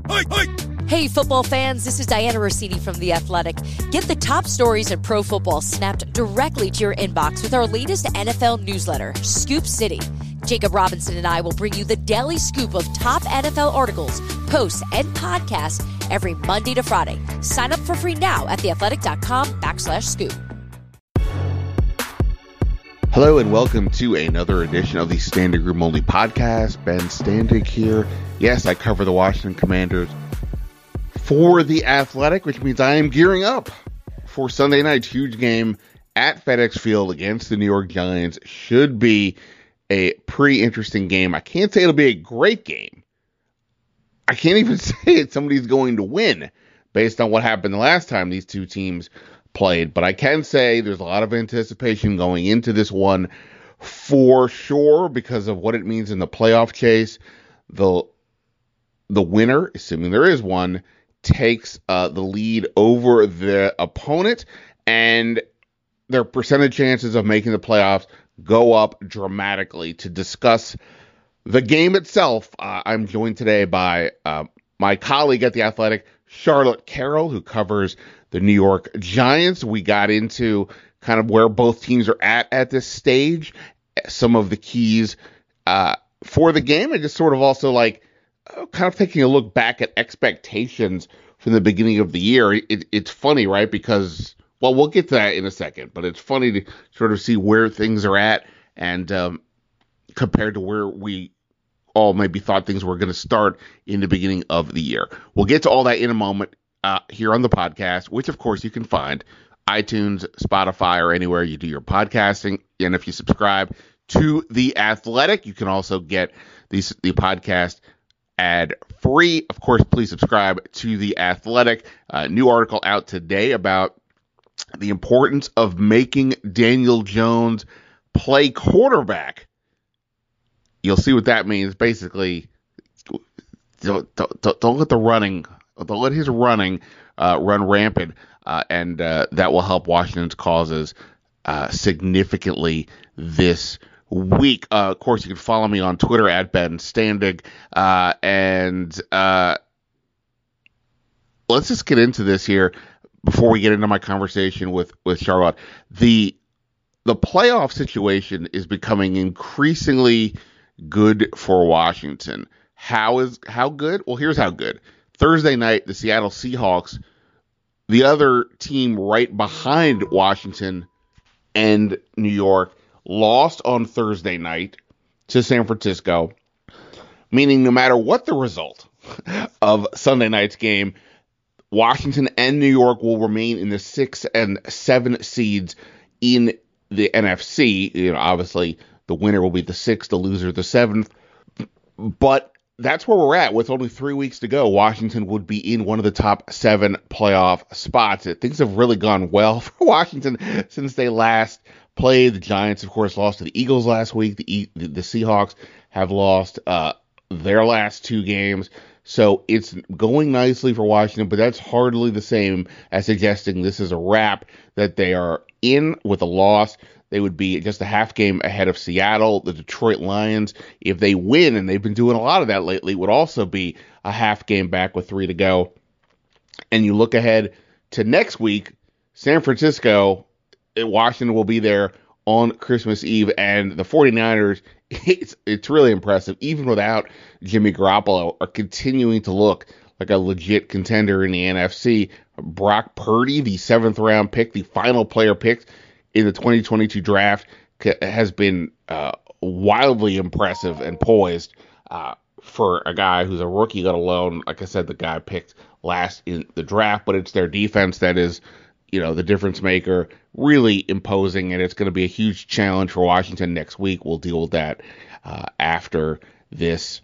Hey, football fans, this is Diana Rossini from The Athletic. Get the top stories in pro football snapped directly to your inbox with our latest NFL newsletter, Scoop City. Jacob Robinson and I will bring you the daily scoop of top NFL articles, posts, and podcasts every Monday to Friday. Sign up for free now at theathletic.com/scoop. Hello and welcome to another edition of the Standig Room Only podcast. Ben Standig here. Yes, I cover the Washington Commanders for The Athletic, which means I am gearing up for Sunday night's huge game at FedEx Field against the New York Giants. Should be a pretty interesting game. I can't say it'll be a great game. I can't even say somebody's going to win based on what happened the last time these two teams played, but I can say there's a lot of anticipation going into this one for sure because of what it means in the playoff chase. The winner, assuming there is one, takes the lead over the opponent, and their percentage chances of making the playoffs go up dramatically. To discuss the game itself, I'm joined today by my colleague at The Athletic, Charlotte Carroll, who covers the New York Giants. We got into kind of where both teams are at this stage, some of the keys for the game, and just sort of also like kind of taking a look back at expectations from the beginning of the year. It's funny, right? Because, well, we'll get to that in a second, but it's funny to sort of see where things are at and compared to where we all maybe thought things were going to start in the beginning of the year. We'll get to all that in a moment here on the podcast, which, of course, you can find iTunes, Spotify, or anywhere you do your podcasting. And if you subscribe to The Athletic, you can also get the podcast ad-free. Of course, please subscribe to The Athletic. New article out today about the importance of making Daniel Jones play quarterback. You'll see what that means. Basically, don't let the running, don't let his running run rampant, and that will help Washington's causes significantly this week. Of course, you can follow me on Twitter at Ben Standig, and let's just get into this here before we get into my conversation with Charlotte. The playoff situation is becoming increasingly good for Washington. How good? Well, here's how good. Thursday night, the Seattle Seahawks, the other team right behind Washington and New York, lost on Thursday night to San Francisco, meaning no matter what the result of Sunday night's game, Washington and New York will remain in the 6 and 7 seeds in the NFC. You know, obviously, the winner will be the 6th, the loser the 7th. But that's where we're at. With only 3 weeks to go, Washington would be in one of the top 7 playoff spots. Things have really gone well for Washington since they last played. The Giants, of course, lost to the Eagles last week. The Seahawks have lost their last 2 games. So it's going nicely for Washington, but that's hardly the same as suggesting this is a wrap, that they are in with a loss. They would be just a half game ahead of Seattle. The Detroit Lions, if they win, and they've been doing a lot of that lately, would also be a half game back with 3 to go. And you look ahead to next week, San Francisco, Washington will be there on Christmas Eve, and the 49ers, it's really impressive, even without Jimmy Garoppolo, are continuing to look like a legit contender in the NFC. Brock Purdy, the 7th round pick, the final player picked in the 2022 draft, has been wildly impressive and poised for a guy who's a rookie, let alone, like I said, the guy picked last in the draft. But it's their defense that is, you know, the difference maker, really imposing, and it's going to be a huge challenge for Washington next week. We'll deal with that after this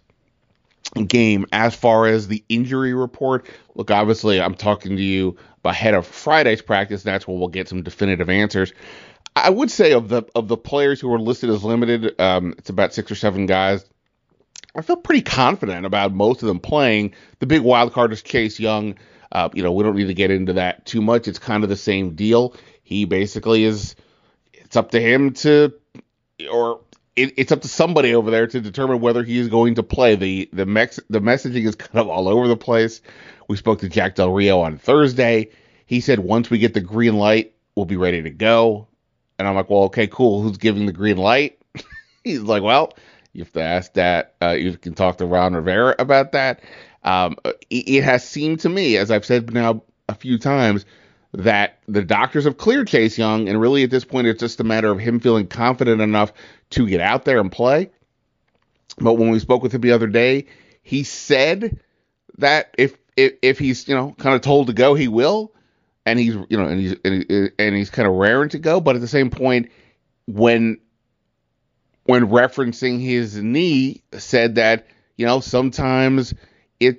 game. As far as the injury report, look, obviously I'm talking to you ahead of Friday's practice. That's where we'll get some definitive answers. I would say of the players who are listed as limited, it's about 6 or 7 guys. I feel pretty confident about most of them playing. The big wild card is Chase Young. We don't need to get into that too much. It's kind of the same deal. He basically it's up to him to, or it's up to somebody over there to determine whether he is going to play. The messaging is kind of all over the place. We spoke to Jack Del Rio on Thursday. He said once we get the green light, we'll be ready to go. And I'm like, well, okay, cool. Who's giving the green light? He's like, well, you have to ask that. You can talk to Ron Rivera about that. It has seemed to me, as I've said now a few times, that the doctors have cleared Chase Young, and really at this point, it's just a matter of him feeling confident enough to get out there and play. But when we spoke with him the other day, he said that if he's kind of told to go, he will, and he's he's kind of raring to go. But at the same point, when referencing his knee, said that sometimes it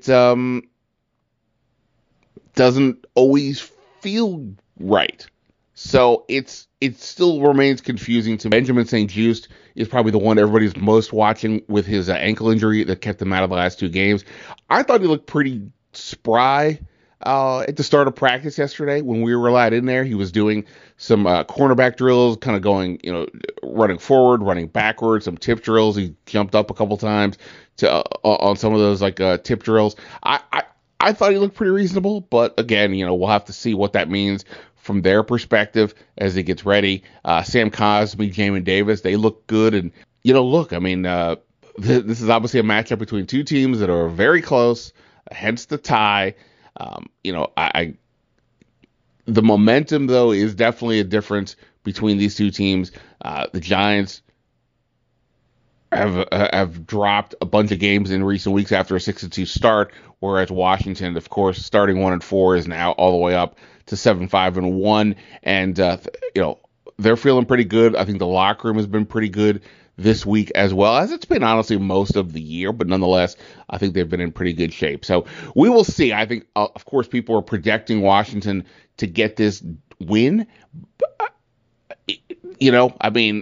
doesn't always feel right. So it still remains confusing to me. Benjamin St-Juste is probably the one everybody's most watching with his ankle injury that kept him out of the last 2 games. I thought he looked pretty spry at the start of practice yesterday when we were allowed in there. He was doing some cornerback drills, kind of going, running forward, running backwards, some tip drills. He jumped up a couple times on some of those tip drills. I thought he looked pretty reasonable, but again, we'll have to see what that means from their perspective as he gets ready. Sam Cosmi, Jamin Davis, they look good. And, look, I mean, this is obviously a matchup between 2 teams that are very close, hence the tie. The momentum, though, is definitely a difference between these 2 teams. The Giants have dropped a bunch of games in recent weeks after a 6-2 start, whereas Washington, of course, starting 1-4, is now all the way up to 7-5-1, and they're feeling pretty good. I think the locker room has been pretty good this week as well, as it's been honestly most of the year, but nonetheless, I think they've been in pretty good shape. So we will see. I think, of course, people are projecting Washington to get this win. I mean,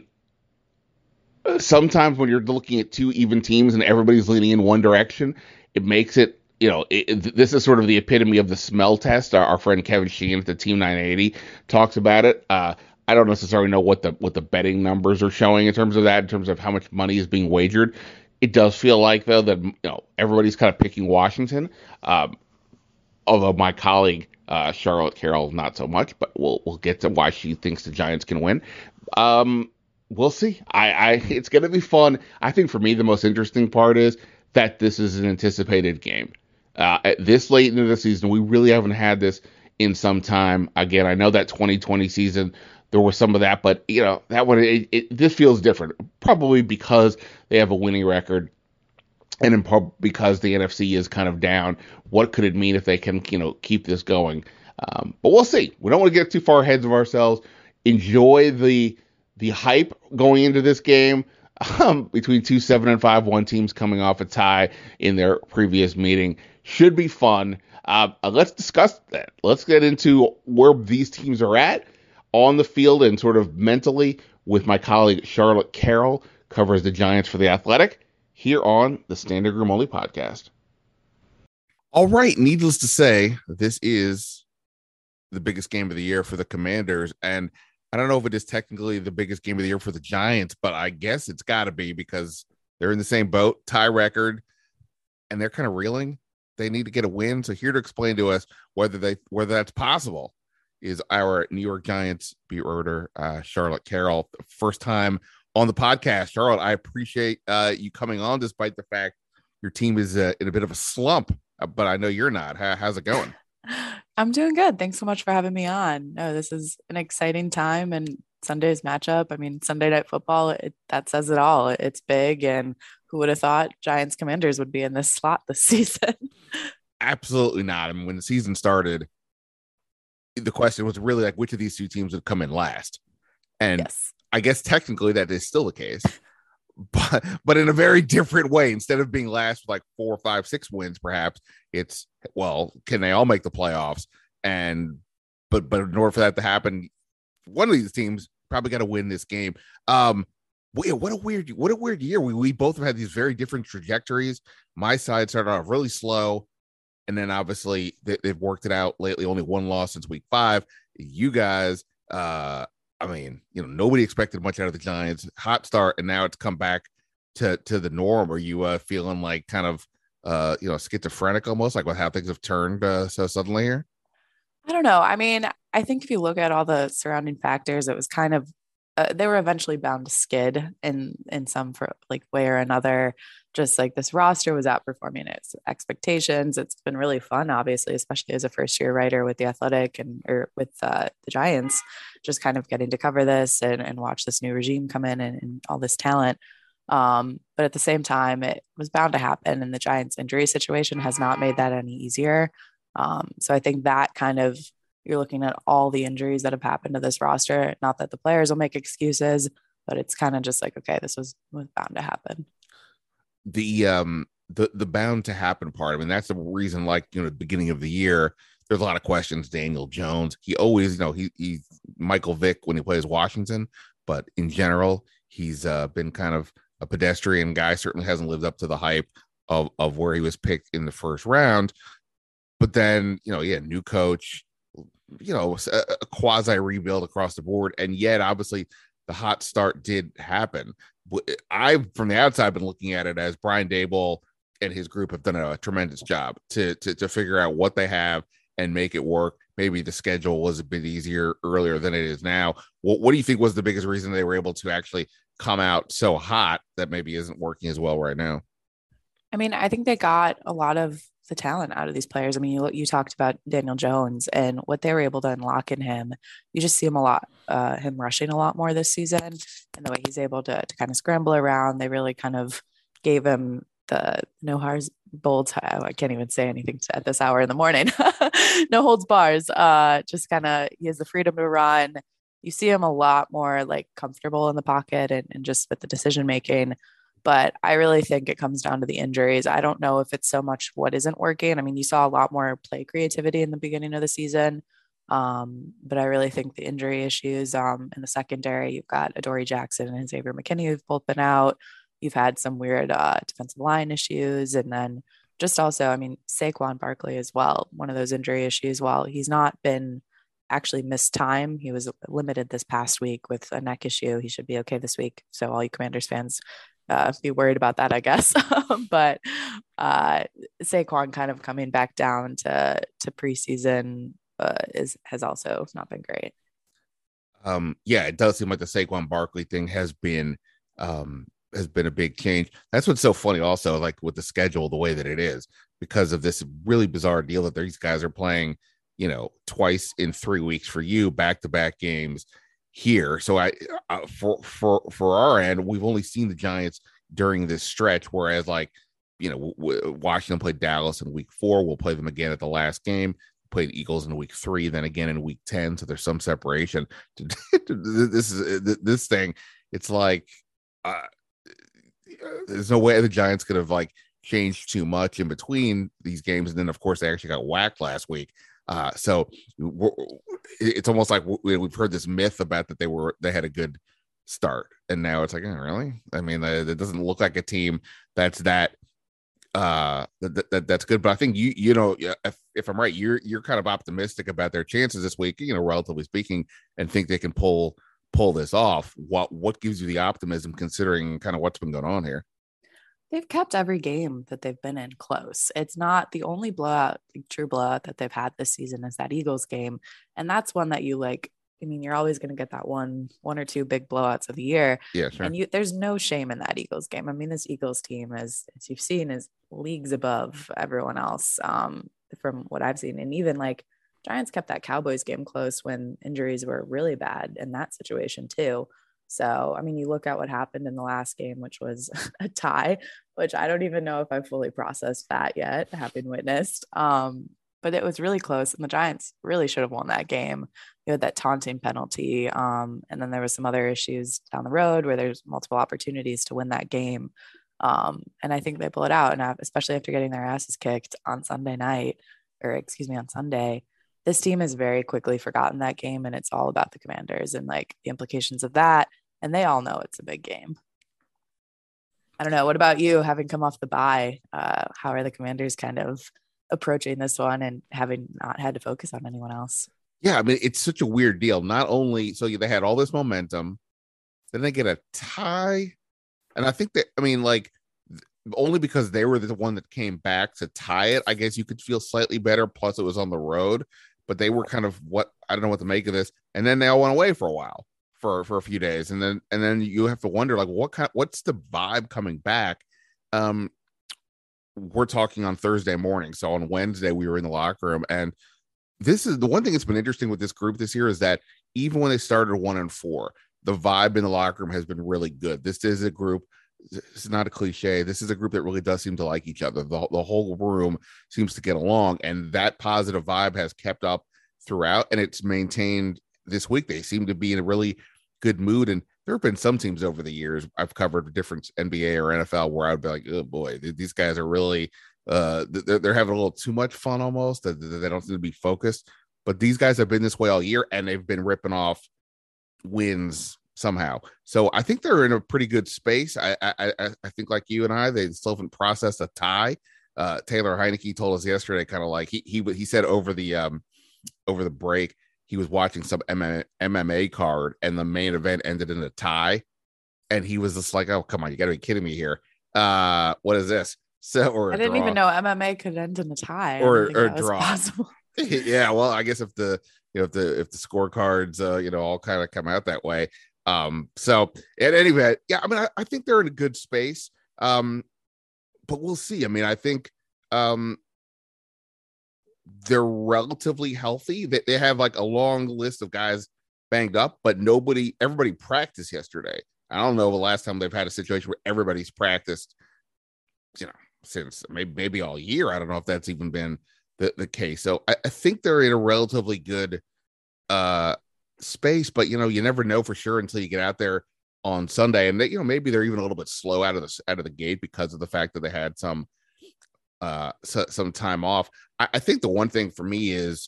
sometimes when you're looking at 2 even teams and everybody's leaning in one direction, it makes it, this is sort of the epitome of the smell test. Our friend Kevin Sheehan at the Team 980 talks about it. I don't necessarily know what the betting numbers are showing in terms of that, in terms of how much money is being wagered. It does feel like, though, that everybody's kind of picking Washington. Although my colleague Charlotte Carroll not so much, but we'll get to why she thinks the Giants can win. We'll see. It's going to be fun. I think for me the most interesting part is that this is an anticipated game. At this late into the season, we really haven't had this in some time. Again, I know that 2020 season there was some of that, but that one this feels different. Probably because they have a winning record, and in part because the NFC is kind of down. What could it mean if they can keep this going? But we'll see. We don't want to get too far ahead of ourselves. Enjoy the hype going into this game between 2 7-5-1 teams coming off a tie in their previous meeting. Should be fun. Let's discuss that. Let's get into where these teams are at on the field and sort of mentally with my colleague Charlotte Carroll, covers the Giants for The Athletic, here on the Standing Room Only podcast. All right. Needless to say, this is the biggest game of the year for the Commanders. And I don't know if it is technically the biggest game of the year for the Giants, but I guess it's got to be because they're in the same boat, tie record, and they're kind of reeling. They need to get a win. So here to explain to us whether that's possible is our New York Giants beat writer, Charlotte Carroll. First time on the podcast. Charlotte, I appreciate you coming on despite the fact your team is in a bit of a slump, but I know you're not. How's it going? I'm doing good. Thanks so much for having me on. No, this is an exciting time, and Sunday's matchup. I mean, Sunday Night Football, that says it all. It's big, and who would have thought Giants Commanders would be in this slot this season? Absolutely not. I mean, when the season started, the question was really like, which of these 2 teams would come in last? And yes, I guess technically that is still the case, but in a very different way. Instead of being last with like 4, 5, 6 wins, perhaps it's, well, can they all make the playoffs? And but in order for that to happen, one of these teams probably got to win this game. What a weird year. We both have had these very different trajectories. My side started off really slow, and then obviously they've worked it out lately. Only 1 loss since week 5. You guys, I mean, nobody expected much out of the Giants. Hot start, and now it's come back to the norm. Are you feeling like kind of schizophrenic almost, like with how things have turned so suddenly here? I don't know. I mean, I think if you look at all the surrounding factors, it was kind of they were eventually bound to skid in some for like way or another. Just like this roster was outperforming its expectations. It's been really fun, obviously, especially as a first year writer with the Athletic or with the Giants, just kind of getting to cover this and watch this new regime come in and all this talent. But at the same time, it was bound to happen, and the Giants' injury situation has not made that any easier. So I think that kind of you're looking at all the injuries that have happened to this roster. Not that the players will make excuses, but it's kind of just like, okay, this was bound to happen. The bound to happen part. I mean, that's the reason, like, beginning of the year, there's a lot of questions. Daniel Jones, he always, he's Michael Vick when he plays Washington, but in general, he's been kind of a pedestrian guy, certainly hasn't lived up to the hype of where he was picked in the first round. But then, new coach, a quasi rebuild across the board. And yet, obviously, the hot start did happen. I, from the outside, been looking at it as Brian Daboll and his group have done a tremendous job to figure out what they have and make it work. Maybe the schedule was a bit easier earlier than it is now. What do you think was the biggest reason they were able to actually come out so hot that maybe isn't working as well right now? I mean, I think they got a lot of the talent out of these players. I mean, you talked about Daniel Jones and what they were able to unlock in him. You just see him him rushing a lot more this season, and the way he's able to kind of scramble around. They really kind of gave him the no holds bolts. I can't even say anything at this hour in the morning. No holds bars. Just kind of he has the freedom to run. You see him a lot more like comfortable in the pocket and just with the decision making. But I really think it comes down to the injuries. I don't know if it's so much what isn't working. I mean, you saw a lot more play creativity in the beginning of the season. But I really think the injury issues in the secondary, you've got Adoree Jackson and Xavier McKinney who've both been out. You've had some weird defensive line issues. And then just also, I mean, Saquon Barkley as well, one of those injury issues. While he's not been actually missed time, he was limited this past week with a neck issue. He should be okay this week. So all you Commanders fans, be worried about that, I guess. But Saquon kind of coming back down to preseason has also not been great. Yeah, it does seem like the Saquon Barkley thing has been a big change. That's what's so funny also, like with the schedule the way that it is, because of this really bizarre deal that these guys are playing, twice in 3 weeks for you, back-to-back games here. So for our end, we've only seen the Giants during this stretch, whereas like Washington played Dallas in week 4. We'll play them again at the last game. Played Eagles in week 3, then again in week 10. So there's some separation. This thing, it's like there's no way the Giants could have like changed too much in between these games, and then of course they actually got whacked last week. So it's almost like we've heard this myth about that they had a good start, and now it's like, oh, really? I mean, it doesn't look like a team that's that's good. But I think if I'm right, you're kind of optimistic about their chances this week, relatively speaking, and think they can pull this off. What gives you the optimism considering kind of what's been going on here? They've kept every game that they've been in close. It's not the only true blowout that they've had this season is that Eagles game. And that's one that you like. I mean, you're always going to get that one or two big blowouts of the year. Yeah, sure. And there's no shame in that Eagles game. I mean, this Eagles team, as you've seen, is leagues above everyone else from what I've seen. And even like Giants kept that Cowboys game close when injuries were really bad in that situation too. So, I mean, you look at what happened in the last game, which was a tie, which I don't even know if I've fully processed that yet, having witnessed. But it was really close, and the Giants really should have won that game. You had that taunting penalty, and then there was some other issues down the road where there's multiple opportunities to win that game. And I think they pull it out, and especially after getting their asses kicked on Sunday night, on Sunday. This team has very quickly forgotten that game, and it's all about the Commanders and like the implications of that. And they all know it's a big game. I don't know. What about you, having come off the bye? How are the Commanders kind of approaching this one and having not had to focus on anyone else? Yeah, I mean, it's such a weird deal. Not only so they had all this momentum, then they get a tie, and I think that, I mean, like, only because they were the one that came back to tie it, I guess you could feel slightly better. Plus, it was on the road, but they were kind of what I don't know what to make of this. And then they all went away for a while, for a few days, and then you have to wonder, like, what's the vibe coming back? We're talking on Thursday morning, so on Wednesday we were in the locker room, and this is the one thing that's been interesting with this group this year is that even when they started 1-4, the vibe in the locker room has been really good. This is a group. It's not a cliche. This is a group that really does seem to like each other. The whole room seems to get along, and that positive vibe has kept up throughout, and it's maintained this week. They seem to be in a really good mood, and there have been some teams over the years I've covered different NBA or NFL where I'd be like, oh boy, these guys are really they're having a little too much fun almost. They don't seem to be focused, but these guys have been this way all year, and they've been ripping off wins somehow. So I think they're in a pretty good space. I think, like you and I, they still haven't processed a tie. Taylor Heineke told us yesterday, kind of like he said over the break, he was watching some MMA card, and the main event ended in a tie, and he was just like, "Oh, come on, you got to be kidding me here! What is this?" So, or I didn't even know MMA could end in a tie, or a draw. Possible. Yeah, well, I guess if the scorecards all kind of come out that way. So at any rate, yeah, I mean, I think they're in a good space. But we'll see. I mean, I think they're relatively healthy. They have like a long list of guys banged up, but everybody practiced yesterday. I don't know the last time they've had a situation where everybody's practiced, since maybe all year. I don't know if that's even been the case. So I think they're in a relatively good space, but you never know for sure until you get out there on Sunday, and maybe they're even a little bit slow out of the gate because of the fact that they had some time off. I think the one thing for me is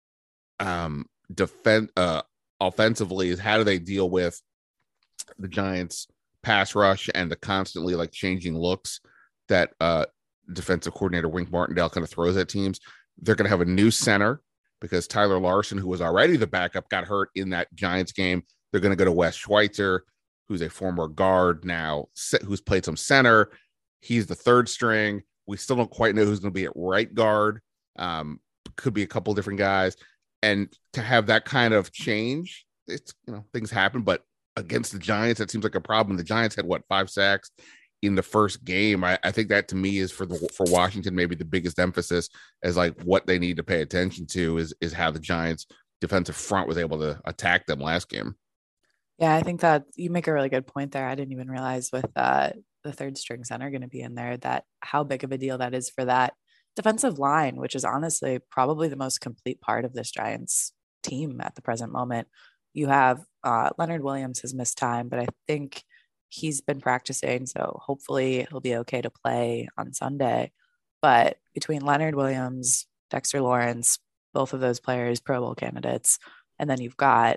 offensively is how do they deal with the Giants pass rush and the constantly like changing looks that defensive coordinator Wink Martindale kind of throws at teams. They're going to have a new center because Tyler Larson, who was already the backup, got hurt in that Giants game. They're going to go to Wes Schweitzer, who's a former guard now, who's played some center. He's the third string. We still don't quite know who's going to be at right guard. Could be a couple different guys. And to have that kind of change, it's, things happen, but against the Giants, that seems like a problem. The Giants had 5 sacks in the first game. I think that to me is for Washington, maybe the biggest emphasis as like what they need to pay attention to is how the Giants defensive front was able to attack them last game. Yeah, I think that you make a really good point there. I didn't even realize with the third string center going to be in there that how big of a deal that is for that defensive line, which is honestly probably the most complete part of this Giants team at the present moment. You have Leonard Williams has missed time, but I think he's been practicing, so hopefully he'll be okay to play on Sunday. But between Leonard Williams, Dexter Lawrence, both of those players, Pro Bowl candidates, and then you've got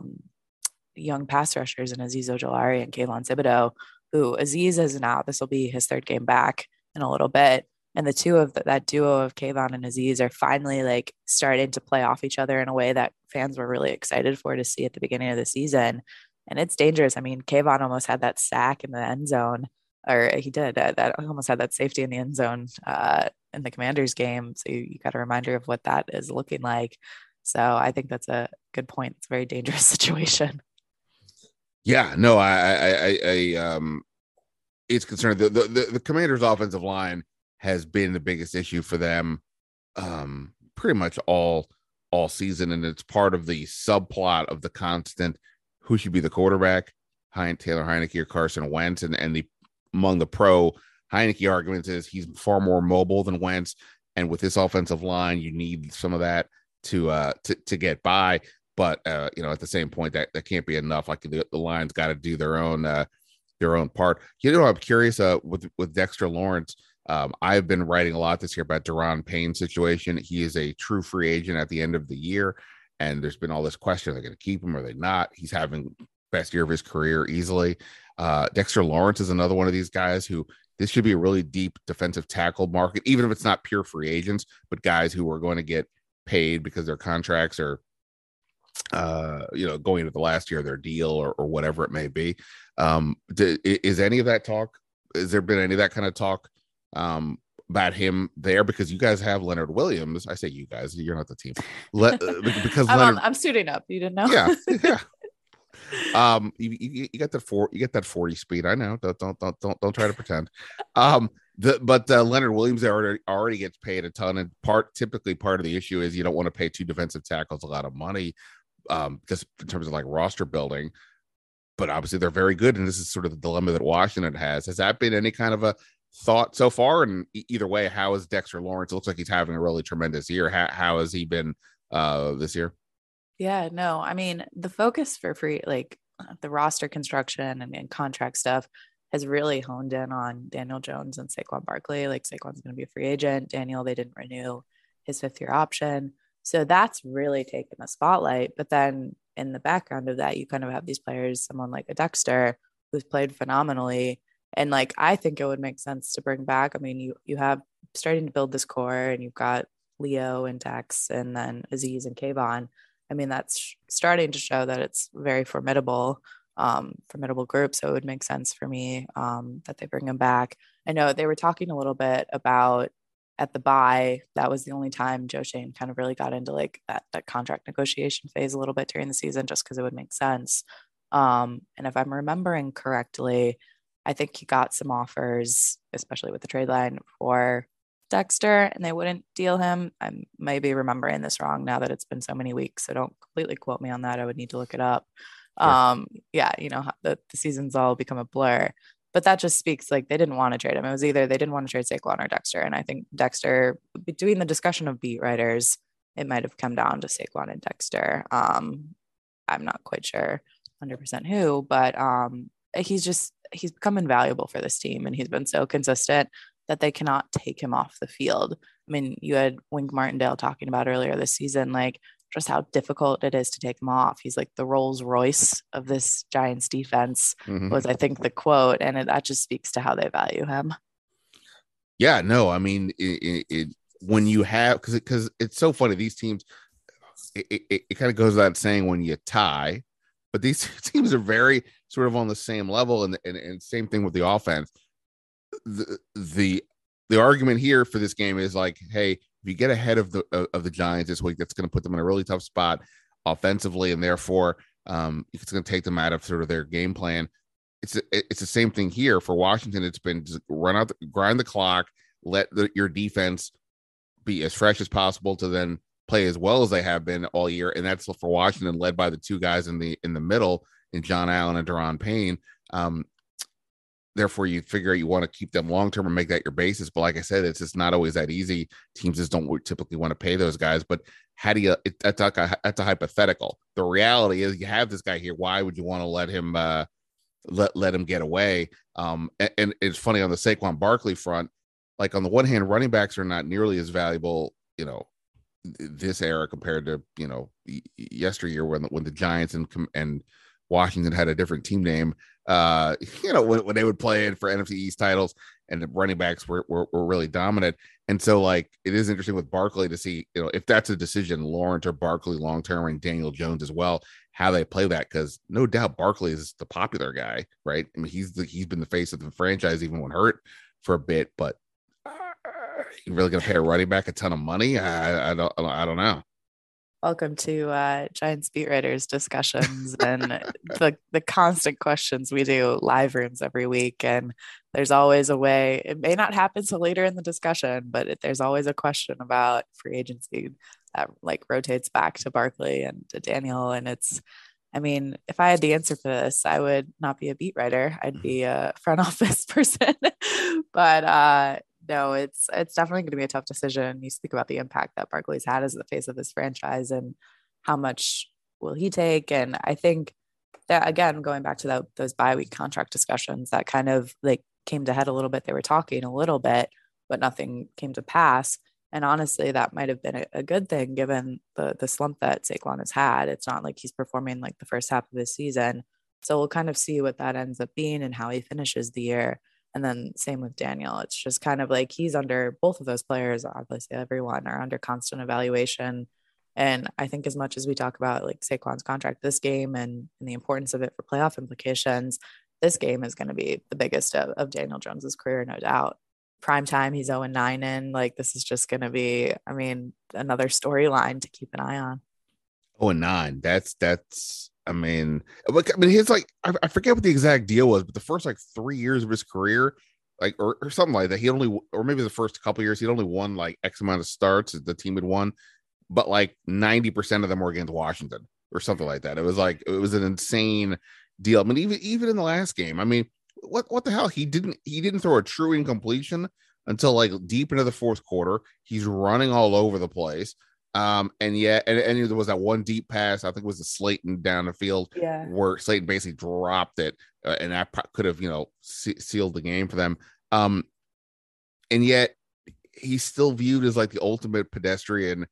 young pass rushers in Azeez Ojulari and Kayvon Thibodeaux, who Azeez is out. This will be his third game back in a little bit. And the two of that duo of Kayvon and Azeez are finally like starting to play off each other in a way that fans were really excited for to see at the beginning of the season. And it's dangerous. I mean, Kayvon almost had that sack in the end zone, or he did that almost had that safety in the end zone in the Commanders game. So you got a reminder of what that is looking like. So I think that's a good point. It's a very dangerous situation. Yeah, no, I it's concerned. The Commanders' offensive line has been the biggest issue for them pretty much all season, and it's part of the subplot of the constant who should be the quarterback, Taylor Heineke or Carson Wentz, and among the pro Heineke arguments is he's far more mobile than Wentz, and with this offensive line, you need some of that to get by. But at the same point, that can't be enough. Like the line's got to do their own part. I'm curious with Dexter Lawrence. I've been writing a lot this year about Daron Payne's situation. He is a true free agent at the end of the year, and there's been all this question: are they going to keep him? Or are they not? He's having best year of his career easily. Dexter Lawrence is another one of these guys who this should be a really deep defensive tackle market, even if it's not pure free agents, but guys who are going to get paid because their contracts are going into the last year of their deal or whatever it may be. Is any of that talk? Has there been any of that kind of talk about him there? Because you guys have Leonard Williams. I say you guys, you're not the team. Because I'm suiting up. You didn't know? Yeah, yeah. You get that 40 speed. I know. Don't try to pretend. But Leonard Williams already gets paid a ton, and typically part of the issue is you don't want to pay two defensive tackles a lot of money, just in terms of like roster building. But obviously they're very good, and this is sort of the dilemma that Washington has. Has that been any kind of a thought so far? And either way, how is Dexter Lawrence? It looks like he's having a really tremendous year. How has he been this year? Yeah, no, I mean, the focus for the roster construction and contract stuff has really honed in on Daniel Jones and Saquon Barkley. Like, Saquon's going to be a free agent. Daniel, they didn't renew his 5th-year option. So that's really taken the spotlight. But then in the background of that, you kind of have these players, someone like a Dexter who's played phenomenally. And like, I think it would make sense to bring back. I mean, you have starting to build this core, and you've got Leo and Dex, and then Aziz and Kayvon. I mean, that's starting to show that it's very formidable group. So it would make sense for me that they bring him back. I know they were talking a little bit about at the bye. That was the only time Joe Schoen kind of really got into like that contract negotiation phase a little bit during the season, just because it would make sense. And if I'm remembering correctly, I think he got some offers, especially with the trade line, for Dexter, and they wouldn't deal him. I may be remembering this wrong now that it's been so many weeks, so don't completely quote me on that. I would need to look it up. Sure. Yeah, the seasons all become a blur, but that just speaks like they didn't want to trade him. It was either they didn't want to trade Saquon or Dexter, and I think Dexter, between the discussion of beat writers, it might have come down to Saquon and Dexter. I'm not quite sure 100% who, but he's become invaluable for this team, and he's been so consistent that they cannot take him off the field. I mean, you had Wink Martindale talking about earlier this season, like just how difficult it is to take him off. He's like the Rolls Royce of this Giants defense, was I think the quote, and that just speaks to how they value him. Yeah, no, I mean, when you have, because it's so funny, these teams, it kind of goes without saying when you tie, but these teams are very sort of on the same level, and same thing with the offense. The argument here for this game is like, hey, if you get ahead of the Giants this week, that's going to put them in a really tough spot offensively, and therefore it's going to take them out of sort of their game plan. It's the same thing here for Washington. It's been just grind the clock, let your defense be as fresh as possible to then play as well as they have been all year, and that's for Washington, led by the two guys in the middle, in John Allen and Daron Payne. Therefore, you figure you want to keep them long term and make that your basis. But like I said, it's just not always that easy. Teams just don't typically want to pay those guys. But how do you? That's a hypothetical. The reality is, you have this guy here. Why would you want to let him let him get away? And it's funny on the Saquon Barkley front. Like, on the one hand, running backs are not nearly as valuable, this era compared to yesteryear when the Giants and Washington had a different team name, when they would play in for NFC East titles, and the running backs were really dominant. And so, like, it is interesting with Barkley to see, if that's a decision, Lawrence or Barkley long-term, and Daniel Jones as well, how they play that. Cause no doubt Barkley is the popular guy, right? I mean, he's been the face of the franchise, even when hurt for a bit, but you really going to pay a running back a ton of money? I don't know. Welcome to Giants beat writers discussions and the constant questions we do live rooms every week. And there's always a way. It may not happen till later in the discussion, but there's always a question about free agency that like rotates back to Barkley and to Daniel. And I mean, if I had the answer for this, I would not be a beat writer. I'd be a front office person. But no, it's definitely going to be a tough decision. You speak about the impact that Barkley's had as the face of this franchise, and how much will he take? And I think that, again, going back to those bye-week contract discussions, that kind of like came to head a little bit. They were talking a little bit, but nothing came to pass. And honestly, that might have been a good thing given the slump that Saquon has had. It's not like he's performing like the first half of his season. So we'll kind of see what that ends up being and how he finishes the year. And then same with Daniel. It's just kind of like he's under, both of those players, obviously everyone are under constant evaluation. And I think as much as we talk about like Saquon's contract this game and the importance of it for playoff implications, this game is going to be the biggest of Daniel Jones's career, no doubt. Prime time, he's 0-9 in. Like, this is just going to be, I mean, another storyline to keep an eye on. 0-9. I mean, his like, I forget what the exact deal was, but the first like 3 years of his career, like, or something like that, or maybe the first couple years, he'd only won like X amount of starts the team had won, but like 90% of them were against Washington or something like that. It was an insane deal. I mean, even in the last game, I mean, what the hell? He didn't throw a true incompletion until like deep into the fourth quarter. He's running all over the place. And there was that one deep pass, I think it was to Slayton down the field, where Slayton basically dropped it, and that could have, sealed the game for them. And yet he's still viewed as like the ultimate pedestrian,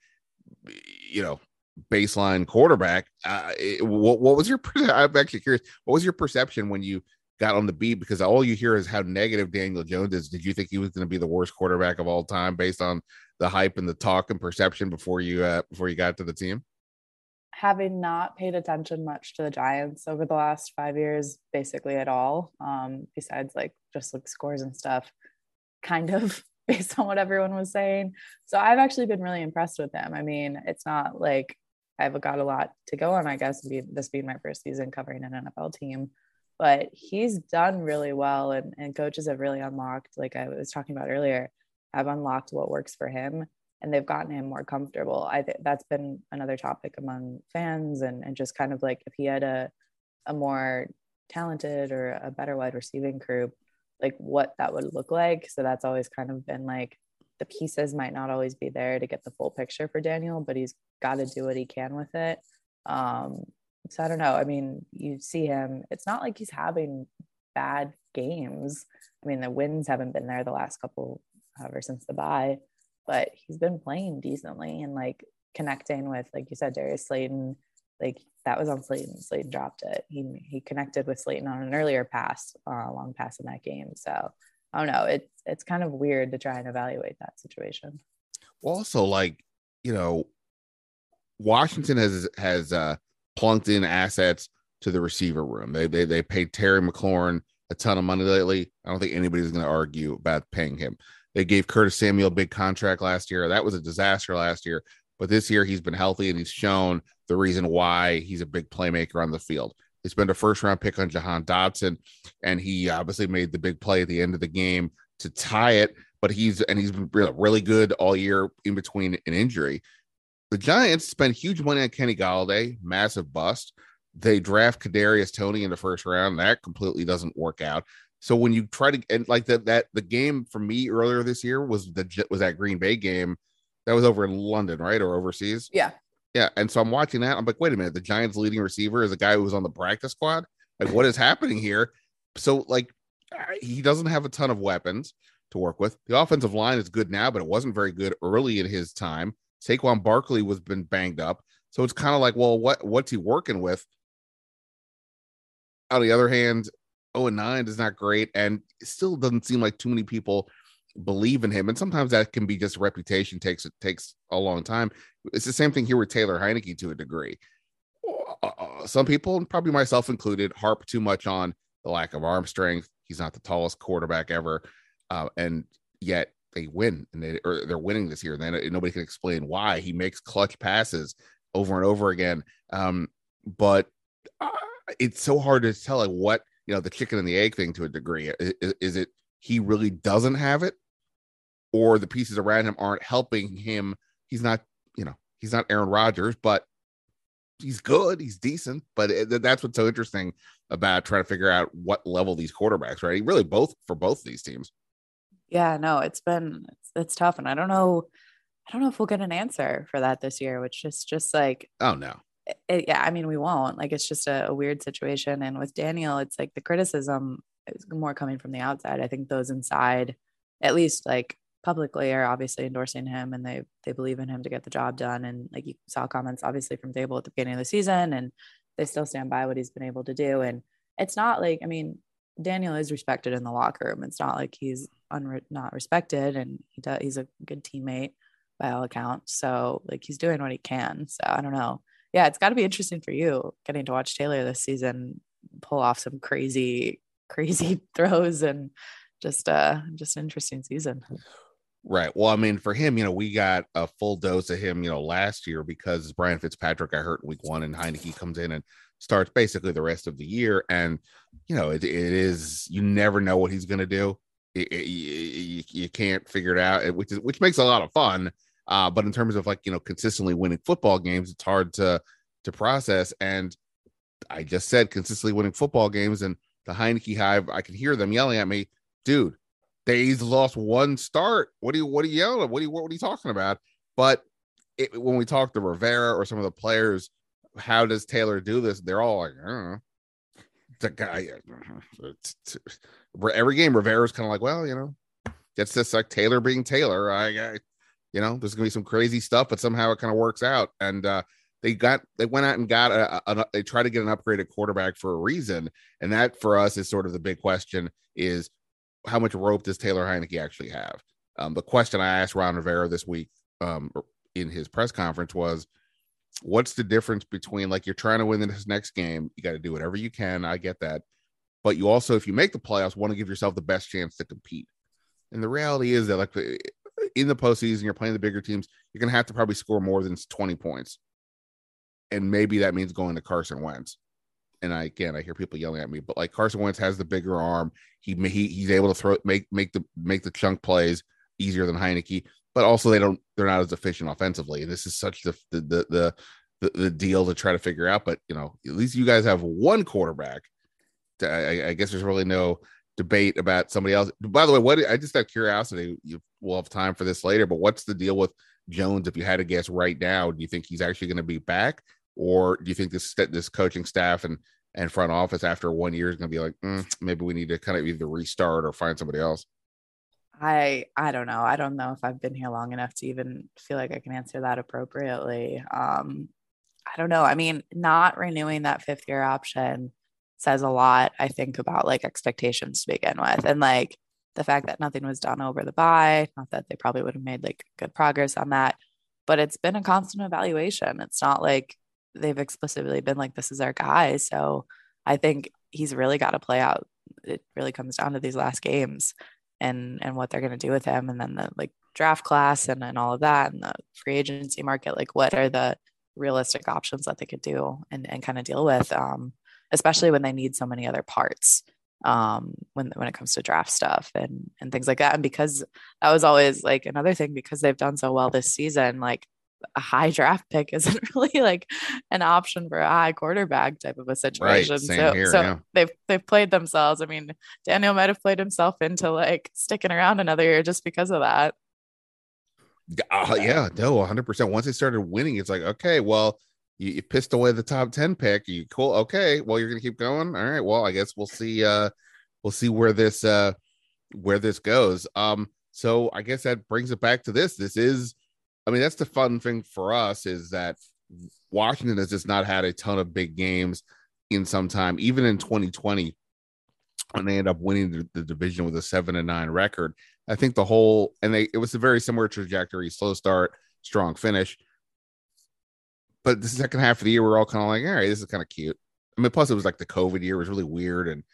baseline quarterback. What was your? I'm actually curious. What was your perception when you got on the beat? Because all you hear is how negative Daniel Jones is. Did you think he was going to be the worst quarterback of all time based on the hype and the talk and perception before you got to the team? Having not paid attention much to the Giants over the last 5 years, basically at all, besides like just like scores and stuff, kind of based on what everyone was saying. So I've actually been really impressed with him. I mean, it's not like I've got a lot to go on, I guess, this being my first season covering an NFL team, but he's done really well, and coaches have really unlocked, like I was talking about earlier, have unlocked what works for him, and they've gotten him more comfortable. I think that's been another topic among fans, and just kind of like if he had a more talented or a better wide receiving group, like what that would look like. So that's always kind of been like, the pieces might not always be there to get the full picture for Daniel, but he's got to do what he can with it. So I don't know. I mean, you see him, it's not like he's having bad games. I mean, the wins haven't been there the last couple, however, since the bye, but he's been playing decently and like connecting with, like you said, Darius Slayton. Like that was on Slayton. Slayton dropped it. He connected with Slayton on an earlier pass, long pass in that game. So I don't know. It's kind of weird to try and evaluate that situation. Well, also, like, Washington has plunked in assets to the receiver room. They paid Terry McLaurin a ton of money lately. I don't think anybody's going to argue about paying him. They gave Curtis Samuel a big contract last year. That was a disaster last year, but this year he's been healthy and he's shown the reason why he's a big playmaker on the field. They spent a first-round pick on Jahan Dotson, and he obviously made the big play at the end of the game to tie it, but he's been really good all year in between an injury. The Giants spent huge money on Kenny Golladay, massive bust. They draft Kadarius Toney in the first round. That completely doesn't work out. So when you try to, and like that the game for me earlier this year was that Green Bay game that was over in London, right? Or overseas. Yeah. Yeah. And so I'm watching that. I'm like, wait a minute. The Giants leading receiver is a guy who was on the practice squad. Like, what is happening here? So like, he doesn't have a ton of weapons to work with. The offensive line is good now, but it wasn't very good early in his time. Saquon Barkley was been banged up. So it's kind of like, well, what's he working with? On the other hand, 0-9 is not great, and it still doesn't seem like too many people believe in him. And sometimes that can be just reputation takes a long time. It's the same thing here with Taylor Heinicke to a degree. Some people, and probably myself included, harp too much on the lack of arm strength. He's not the tallest quarterback ever, and yet they win, and they're winning this year. And then nobody can explain why. He makes clutch passes over and over again, but it's so hard to tell like what, the chicken and the egg thing to a degree. Is it he really doesn't have it, or the pieces around him aren't helping him? He's not Aaron Rodgers, but he's good. He's decent. But that's what's so interesting about trying to figure out what level these quarterbacks, right? Really both for both of these teams. Yeah, no, it's tough. And I don't know if we'll get an answer for that this year, which is just like, oh no. Yeah, I mean, we won't. Like, it's just a weird situation. And with Daniel, it's like the criticism is more coming from the outside. I think those inside, at least like publicly, are obviously endorsing him, and they believe in him to get the job done. And like, you saw comments obviously from Dable at the beginning of the season, and they still stand by what he's been able to do. And it's not like, I mean, Daniel is respected in the locker room. It's not like he's not respected, and he's a good teammate. by all accounts. So like he's doing what he can. So I don't know. Yeah, it's got to be interesting for you getting to watch Taylor this season pull off some crazy, crazy throws and just an interesting season. Right. Well, I mean, for him, we got a full dose of him, last year because Brian Fitzpatrick got hurt in week 1 and Heinicke comes in and starts basically the rest of the year. And, it is, you never know what he's going to do. You can't figure it out, which makes a lot of fun. But in terms of consistently winning football games, it's hard to process. And I just said consistently winning football games, and the Heinicke hive, I can hear them yelling at me, dude. He's lost one start. What are you yelling? What are you talking about? But when we talk to Rivera or some of the players, how does Taylor do this? They're all like, I don't know. The guy, every game, Rivera's kind of like, well, it's just like Taylor being Taylor. There's gonna be some crazy stuff, but somehow it kind of works out. And they went out and got they tried to get an upgraded quarterback for a reason, and that for us is sort of the big question: is how much rope does Taylor Heinicke actually have? The question I asked Ron Rivera this week in his press conference was, what's the difference between, like, you're trying to win this next game, you got to do whatever you can. I get that. But you also, if you make the playoffs, want to give yourself the best chance to compete. And the reality is that, like, in the postseason, you're playing the bigger teams, you're going to have to probably score more than 20 points. And maybe that means going to Carson Wentz. And I hear people yelling at me, but like Carson Wentz has the bigger arm. He's able to make the chunk plays easier than Heinicke, but also they're not as efficient offensively. And this is such the deal to try to figure out. But at least you guys have one quarterback. I guess there's really no debate about somebody else. By the way, I just have curiosity. We'll have time for this later, but what's the deal with Jones? If you had to guess right now, do you think he's actually going to be back? Or do you think this coaching staff and front office after 1 year is going to be like, maybe we need to kind of either restart or find somebody else? I don't know. I don't know if I've been here long enough to even feel like I can answer that appropriately. I don't know. I mean, not renewing that 5th-year option says a lot, I think, about like expectations to begin with. And like the fact that nothing was done over the bye, not that they probably would have made like good progress on that, but it's been a constant evaluation. It's not like they've explicitly been like, this is our guy. So I think he's really got to play out. It really comes down to these last games and what they're going to do with him. And then the like draft class and all of that and the free agency market, like what are the realistic options that they could do and kind of deal with, especially when they need so many other parts when it comes to draft stuff and things like that. And because that was always like another thing, because they've done so well this season, like a high draft pick isn't really like an option for a high quarterback type of a situation. Right, same here, so they've played themselves. I mean, Daniel might have played himself into like sticking around another year just because of that. Yeah, no, 100%. Once they started winning, it's like, okay, well, you pissed away the top 10 pick. You cool? Okay, well, you're gonna keep going. All right, well, I guess we'll see where this goes. So I guess that brings it back to this. This is, I mean, that's the fun thing for us, is that Washington has just not had a ton of big games in some time. Even in 2020, when they end up winning the division with a 7-9 record, I think it was a very similar trajectory: slow start, strong finish. But the second half of the year, we're all kind of like, all right, this is kind of cute. I mean, plus it was like the COVID year was really weird, and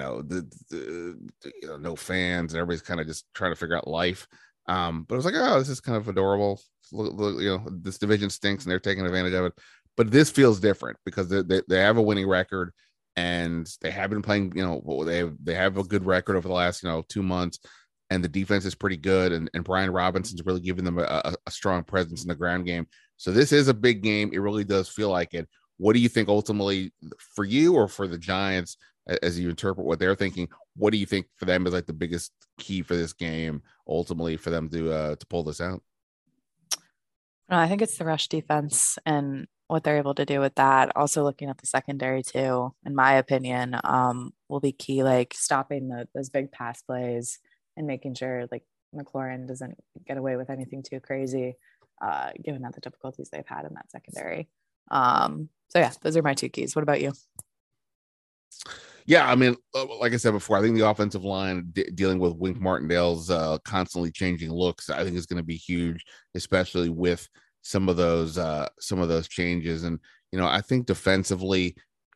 no fans, and everybody's kind of just trying to figure out life. But it was like, oh, this is kind of adorable. This division stinks, and they're taking advantage of it. But this feels different because they have a winning record, and they have been playing. They have a good record over the last 2 months, and the defense is pretty good. And Brian Robinson's really giving them a strong presence in the ground game. So this is a big game. It really does feel like it. What do you think ultimately for you or for the Giants, as you interpret what they're thinking? What do you think for them is like the biggest key for this game ultimately for them to pull this out? No, I think it's the rush defense and what they're able to do with that. Also looking at the secondary too, in my opinion, will be key, like stopping those big pass plays and making sure like McLaurin doesn't get away with anything too crazy, given that the difficulties they've had in that secondary. So yeah, those are my 2 keys. What about you? Yeah, I mean, like I said before, I think the offensive line dealing with Wink Martindale's constantly changing looks, I think is going to be huge, especially with some of those changes. And I think defensively,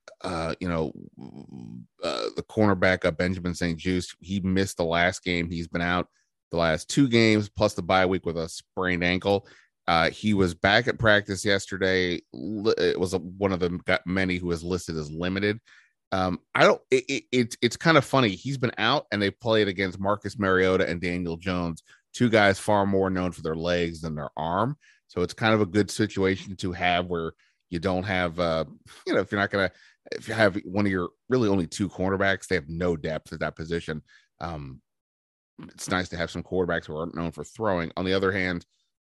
the cornerback Benjamin St-Juste, he missed the last game. He's been out the last 2 games plus the bye week with a sprained ankle. He was back at practice yesterday. It was one of the many who was listed as limited. I don't. It's kind of funny. He's been out, and they played against Marcus Mariota and Daniel Jones, 2 guys far more known for their legs than their arm. So it's kind of a good situation to have where you don't have, if you have one of your really only 2 cornerbacks, they have no depth at that position. It's nice to have some quarterbacks who aren't known for throwing. On the other hand,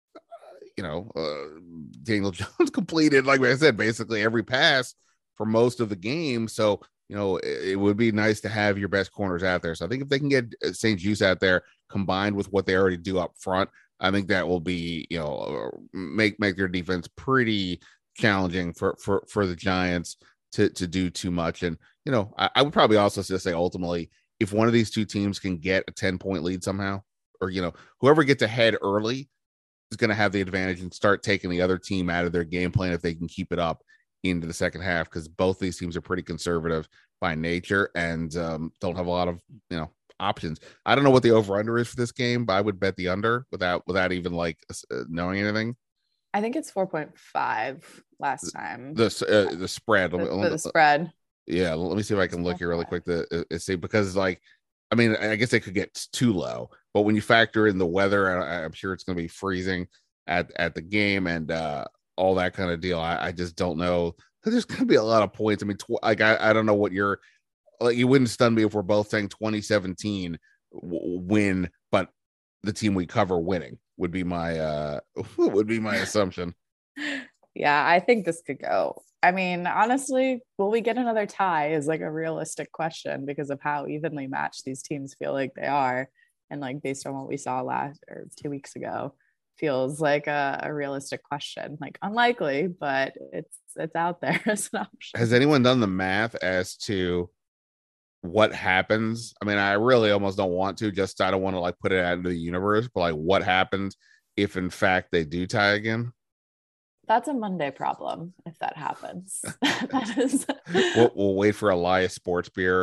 Daniel Jones completed, like I said, basically every pass for most of the game. So, it would be nice to have your best corners out there. So I think if they can get St-Juste out there combined with what they already do up front, I think that will be, make their defense pretty challenging for the Giants to do too much. And, I would probably also just say ultimately, if one of these 2 teams can get a 10-point lead somehow, or, whoever gets ahead early is going to have the advantage and start taking the other team out of their game plan if they can keep it up into the second half, because both these teams are pretty conservative by nature and don't have a lot of, options. I don't know what the over-under is for this game, but I would bet the under without even knowing anything. I think it's 4.5 last time. The spread. The spread. Yeah, let me see if I can look here really quick to see, because I guess they could get too low, but when you factor in the weather, I'm sure it's going to be freezing at the game and all that kind of deal. I just don't know. There's going to be a lot of points. I mean, I don't know what you wouldn't stun me if we're both saying 2017 win, but the team we cover winning would be my assumption. Yeah, I think this could go. I mean, honestly, will we get another tie is a realistic question because of how evenly matched these teams feel like they are. And based on what we saw last or 2 weeks ago, feels like a realistic question. Unlikely, but it's out there as an option. Has anyone done the math as to what happens? I mean, I really almost don't want to, I don't want to put it out into the universe, but what happens if in fact they do tie again? That's a Monday problem if that happens. That is. We'll wait for Elias Sports Beer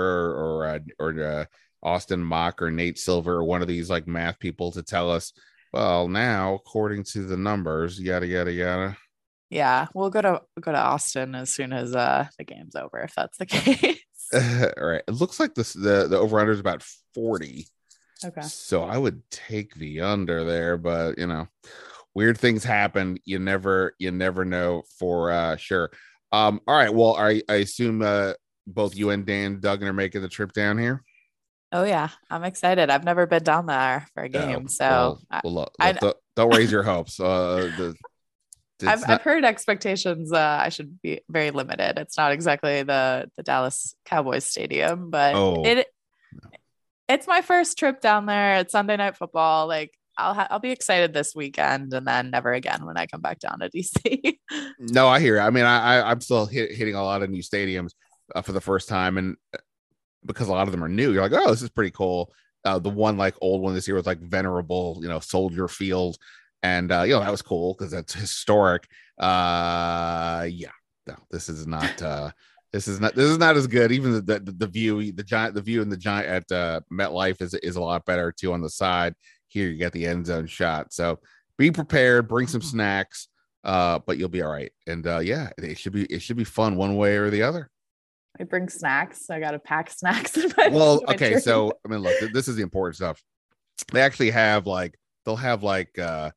or Austin Mock or Nate Silver or one of these math people to tell us, well, now according to the numbers, yada yada yada. Yeah, we'll go to Austin as soon as the game's over, if that's the case. All right. It looks like the over under is about 40. Okay. So I would take the under there, but weird things happen. You never know for sure. All right. Well, I assume both you and Dan Duggan are making the trip down here. Oh yeah, I'm excited. I've never been down there for a game, so don't raise your hopes. I've heard expectations. I should be very limited. It's not exactly the Dallas Cowboys stadium, but it's my first trip down there. It's Sunday Night Football. I'll be excited this weekend, and then never again when I come back down to DC. No, I hear. I mean, I'm still hitting a lot of new stadiums for the first time, and because a lot of them are new, you're like, oh, this is pretty cool. The one old one this year was Venerable, Soldier Field. And, that was cool because that's historic. No, this is not as good. Even the view, the view in the giant at MetLife is a lot better too on the side. Here you get the end zone shot. So be prepared, bring some snacks, but you'll be all right. And it should be fun one way or the other. I bring snacks. So I got to pack snacks. Well, okay. So, I mean, look, this is the important stuff. They actually have they'll have randomness,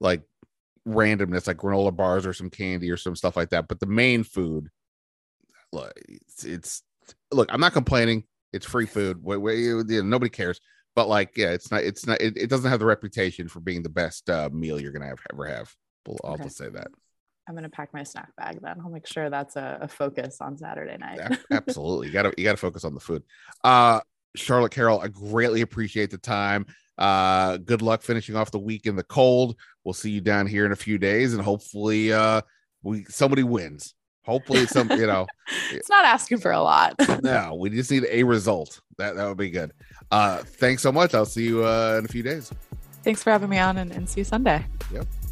granola bars or some candy or some stuff like that. But the main food, look, I'm not complaining. It's free food. Nobody cares. But it doesn't have the reputation for being the best meal you're going to ever have. I'll just say that. I'm going to pack my snack bag then. I'll make sure that's a focus on Saturday night. Absolutely. You got to focus on the food. Charlotte Carroll, I greatly appreciate the time. Good luck finishing off the week in the cold. We'll see you down here in a few days, and hopefully somebody wins. Hopefully some, It's not asking for a lot. No, we just need a result. That would be good. Thanks so much. I'll see you in a few days. Thanks for having me on, and see you Sunday. Yep.